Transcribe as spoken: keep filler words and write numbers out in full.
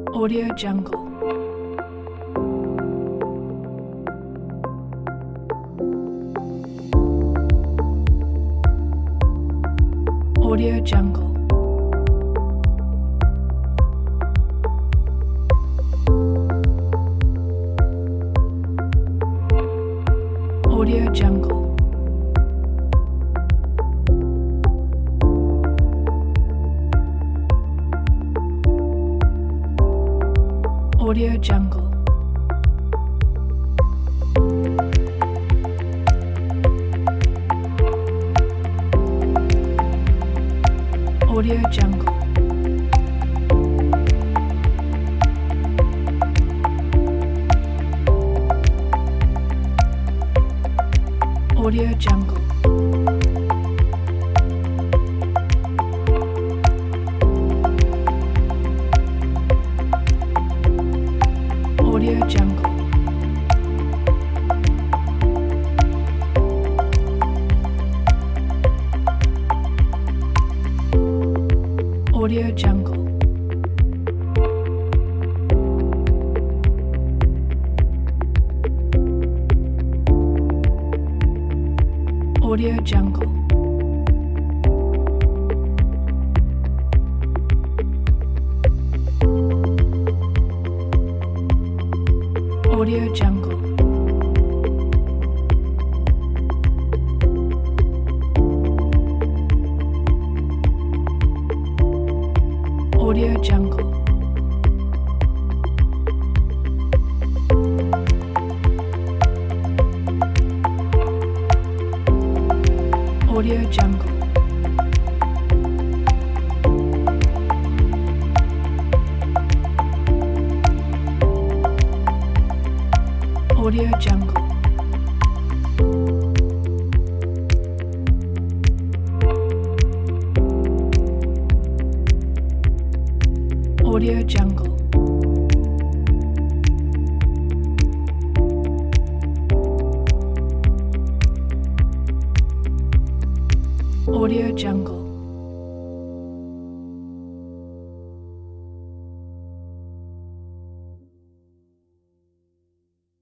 Audio Jungle. Audio Jungle. Audio Jungle. Audio Jungle. Audio Jungle. Audio Jungle. Audio Jungle. Audio Jungle. Audio Jungle. Audio Jungle. Audio Jungle. Audio Jungle. Audio Jungle. Audio Jungle. Audio Jungle.